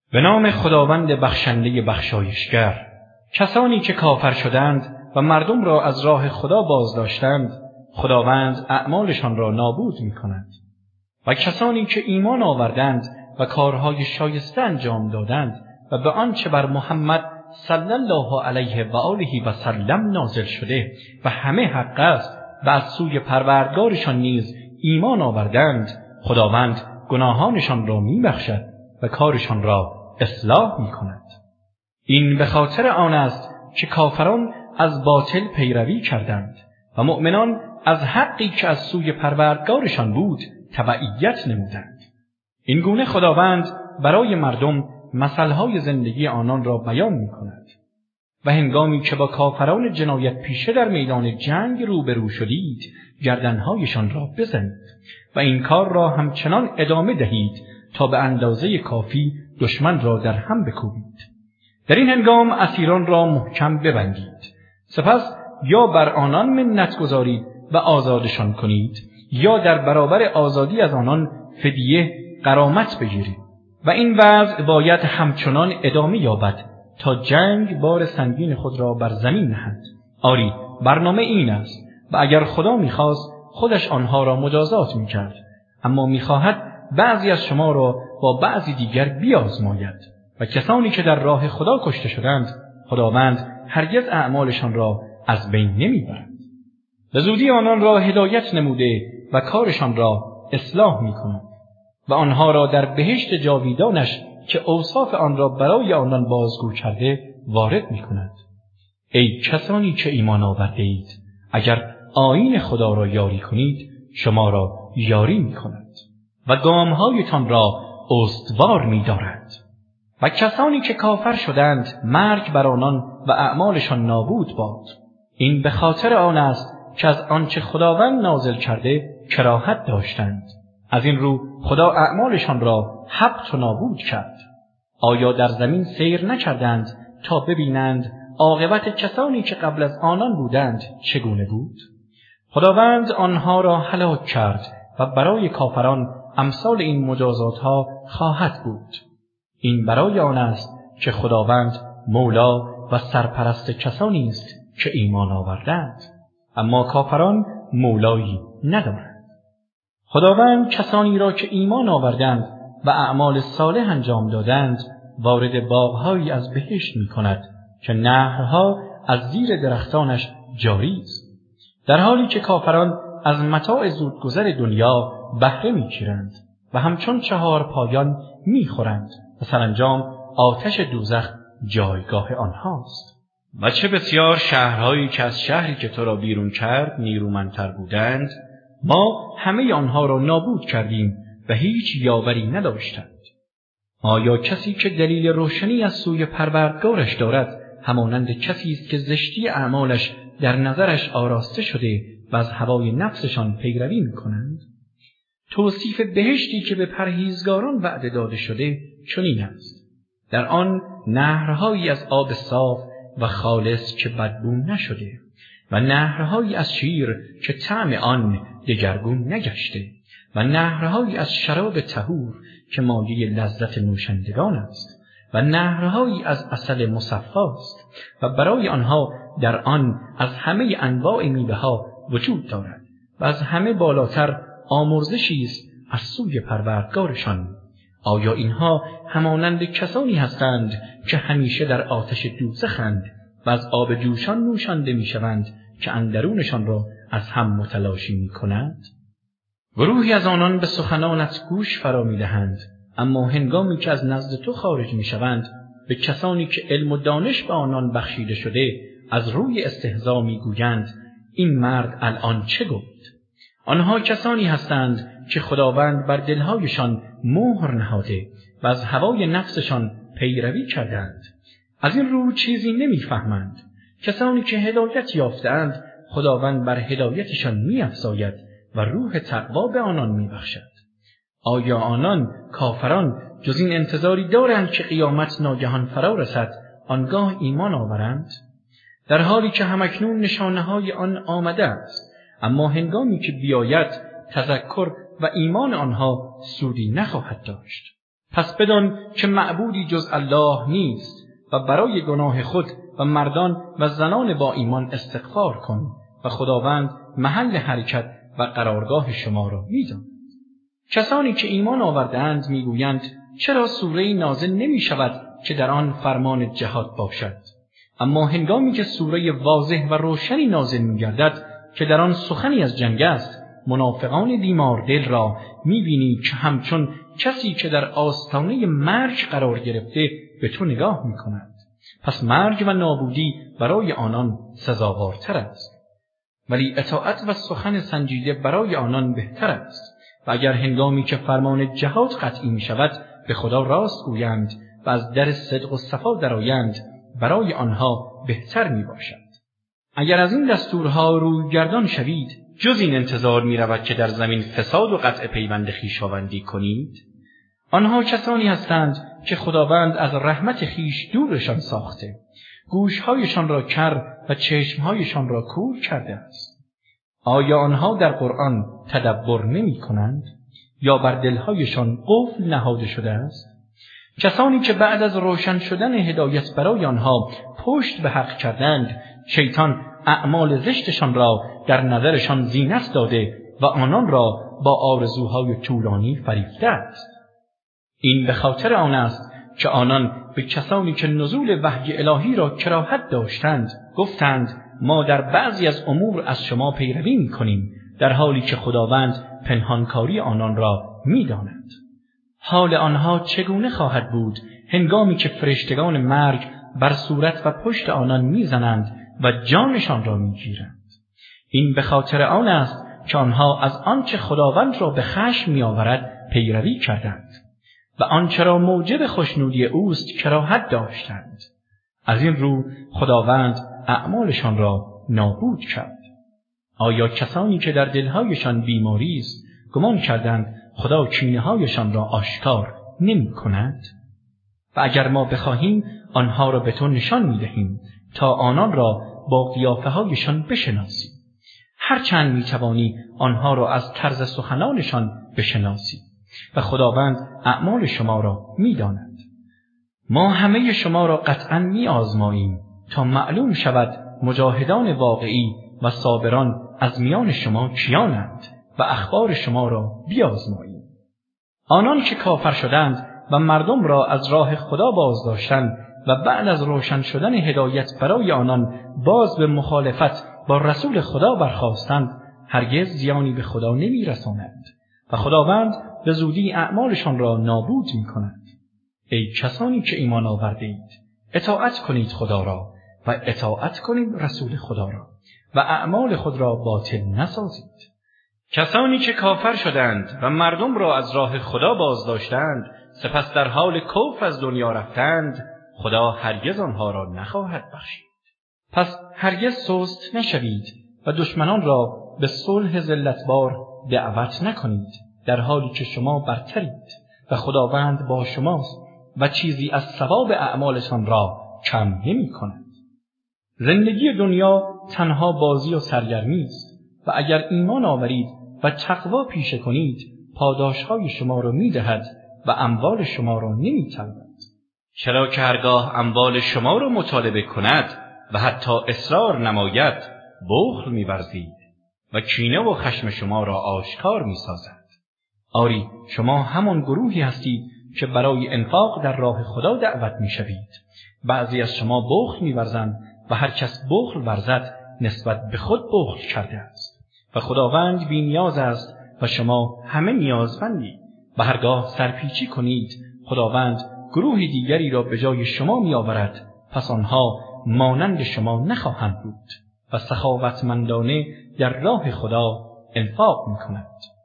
به نام خداوند بخشنده بخشایشگر. کسانی که کافر شدند و مردم را از راه خدا بازداشتند، خداوند اعمالشان را نابود می‌کند. و کسانی که ایمان آوردند و کارهای شایسته انجام دادند و به آنچه بر محمد صلی الله علیه و آله و سلم نازل شده و همه حق است و از سوی پروردگارشان نیز ایمان آوردند، خداوند گناهانشان را می‌بخشد و کارشان را اصلاح می‌کند. این به خاطر آن است که کافران از باطل پیروی کردند و مؤمنان از حقی که از سوی پروردگارشان بود تبعیت نمودند. این گونه خداوند برای مردم مثلهای زندگی آنان را بیان می‌کند. و هنگامی که با کافران جنایت پیشه در میدان جنگ روبرو شدید، گردنهایشان را بزنید و این کار را همچنان ادامه دهید تا به اندازه کافی دشمن را در هم بکوبید. در این هنگام اسیران را محکم ببندید. سپس یا بر آنان منت گذارید و آزادشان کنید، یا در برابر آزادی از آنان فدیه غرامت بگیرید. و این وضع باید همچنان ادامه یابد تا جنگ بار سنگین خود را بر زمین نهد. آری، برنامه این است و اگر خدا می‌خواست خودش آنها را مجازات می‌کرد، اما می‌خواهد بعضی از شما را با بعضی دیگر بیازماید. و کسانی که در راه خدا کشته شدند، خداوند هرگز اعمالشان را از بین نمیبرد. به زودی آنان را هدایت نموده و کارشان را اصلاح می‌کند و آنها را در بهشت جاویدانش که اوصاف آن را برای آنان بازگو کرده وارد می‌کند. ای کسانی که ایمان آورده اید، اگر آیین خدا را یاری کنید، شما را یاری می‌کند و گام‌هایتان را استوار می‌دارد. و کسانی که کافر شدند، مرگ بر آنان و اعمالشان نابود باد. این به خاطر آن است که از آنچه خداوند نازل کرده کراهت داشتند. از این رو خدا اعمالشان را حبط و نابود کرد. آیا در زمین سیر نکردند تا ببینند عاقبت کسانی که قبل از آنان بودند چگونه بود؟ خداوند آنها را هلاک کرد و برای کافران امثال این مجازات ها خواهد بود. این برای آن است که خداوند مولا و سرپرست کسانی است که ایمان آوردند، اما کافران مولایی ندارند. خداوند کسانی را که ایمان آوردند و اعمال صالح انجام دادند وارد باغ‌هایی از بهشت می‌کند که نهرها از زیر درختانش جاری است، در حالی که کافران از متاع زودگذر دنیا بهره می‌گیرند و همچون چهار پایان می‌خورند و سرانجام آتش دوزخ جایگاه آنهاست. و چه بسیار شهرهایی که از شهری که تو را بیرون کرد نیرومندتر بودند، ما همه آنها را نابود کردیم و هیچ یاوری نداشتند. آیا کسی که دلیل روشنی از سوی پروردگارش دارد همانند کسی است که زشتی اعمالش در نظرش آراسته شده و از هوای نفسشان پیروی می‌کنند؟ توصیف بهشتی که به پرهیزگاران وعده داده شده چنین است: در آن نهرهایی از آب صاف و خالص که بدبو نشده و نهرهایی از شیر که طعم آن دگرگون نگشته و نهرهایی از شراب طهور که مایه لذت نوشندگان است و نهرهایی از عسل مصفاست و برای آنها در آن از همه انواع میوه‌ها وجود دارد و از همه بالاتر آمرزشی است از سوی پروردگارشان. آیا اینها همانند کسانی هستند که همیشه در آتش دوزخند و از آب جوشان نوشانده میشوند که اندرونشان را از هم متلاشی میکنند؟ گروهی از آنان به سخنانت گوش فرا میدهند، اما هنگامی که از نزد تو خارج میشوند به کسانی که علم و دانش به آنان بخشیده شده از روی استهزا میگویند این مرد الان چه گفت؟ آنها کسانی هستند که خداوند بر دلهایشان مهر نهاده و از هوای نفسشان پیروی کردند. از این رو چیزی نمیفهمند. کسانی که هدایت یافتند خداوند بر هدایتشان می‌افزاید و روح تقوا به آنان می‌بخشد. آیا آنان کافران جز این انتظاری دارند که قیامت ناگهان فرا رسد آنگاه ایمان آورند؟ در حالی که همکنون نشانه‌های آن آمده است، اما هنگامی که بیاید تذکر و ایمان آنها سودی نخواهد داشت. پس بدان که معبودی جز الله نیست و برای گناه خود و مردان و زنان با ایمان استغفار کن و خداوند محل حرکت و قرارگاه شما را می‌داند. کسانی که ایمان آوردند میگویند چرا سوره نازل نمی شود که در آن فرمان جهاد باشد؟ اما هنگامی که سوره واضح و روشنی نازل می‌گردد که در آن سخنی از جنگ است، منافقان بیمار دل را می‌بینی که همچون کسی که در آستانه مرگ قرار گرفته به تو نگاه می‌کنند. پس مرگ و نابودی برای آنان سزاوارتر است، ولی اطاعت و سخن سنجیده برای آنان بهتر است. و اگر هنگامی که فرمان جهاد قطعی می شود به خدا راست گویند و از در صدق و صفا درآیند، برای آنها بهتر می باشد. اگر از این دستورها روی گردان شوید، جز این انتظار می رود که در زمین فساد و قطع پیوند خویشاوندی کنید؟ آنها کسانی هستند که خداوند از رحمت خویش دورشان ساخته، گوشهایشان را کر و چشمهایشان را کور کرده است. آیا آنها در قرآن تدبر نمی کنند یا بر دلهایشان قفل نهاده شده است؟ کسانی که بعد از روشن شدن هدایت برای آنها پشت به حق کردند، شیطان اعمال زشتشان را در نظرشان زینت داده و آنان را با آرزوهای طولانی فریفته است. این به خاطر آن است که آنان به کسانی که نزول وحی الهی را کراهت داشتند گفتند ما در بعضی از امور از شما پیروی می‌کنیم، در حالی که خداوند پنهانکاری آنان را می‌داند. حال آنها چگونه خواهد بود هنگامی که فرشتگان مرگ بر صورت و پشت آنان می‌زنند و جانشان را می‌گیرند؟ این به خاطر آن است که آنها از آنچه خداوند را به خشم می‌آورد پیروی کردند و آنچه را موجب خوشنودی اوست کراهت داشتند. از این رو خداوند اعمالشان را نابود کرد. آیا کسانی که در دلهایشان بیماری است گمان کردند خدا کینه‌هایشان را آشکار نمی کند؟ و اگر ما بخواهیم آنها را به تو نشان می دهیم تا آنان را با قیافه‌هایشان بشناسی، هرچند می توانی آنها را از طرز سخنانشان بشناسی و خداوند اعمال شما را می داند. ما همه شما را قطعاً می آزماییم تا معلوم شود مجاهدان واقعی و صابران از میان شما کیانند و اخبار شما را بیازماییم. آنان که کافر شدند و مردم را از راه خدا بازداشتند و بعد از روشن شدن هدایت برای آنان باز به مخالفت با رسول خدا برخاستند، هرگز زیانی به خدا نمی رسانند و خداوند به زودی اعمالشان را نابود می کند. ای کسانی که ایمان آورده اید، اطاعت کنید خدا را و اطاعت کنید رسول خدا را و اعمال خود را باطل نسازید. کسانی که کافر شدند و مردم را از راه خدا بازداشتند سپس در حال کفر از دنیا رفتند، خدا هرگز آنها را نخواهد بخشید. پس هرگز سست نشوید و دشمنان را به صلح ذلتبار دعوت نکنید، در حالی که شما برترید و خداوند با شماست و چیزی از ثواب اعمالتان را کم نمی کند. زندگی دنیا تنها بازی و سرگرمی است و اگر ایمان آورید و تقوا پیشه کنید پاداشهای شما را می دهد و اموال شما را نمی طلبد. چرا که هرگاه اموال شما را مطالبه کند و حتی اصرار نماید بخل می ورزید و کینه و خشم شما را آشکار می سازد. آری شما همان گروهی هستید که برای انفاق در راه خدا دعوت می شوید. بعضی از شما بخل می ورزند و هر کس بخل ورزد نسبت به خود بخل کرده است و خداوند بی نیاز است و شما همه نیازمندید. و هرگاه سرپیچی کنید خداوند گروهی دیگری را به جای شما می آورد، پس آنها مانند شما نخواهند بود و سخاوتمندانه در راه خدا انفاق می کند.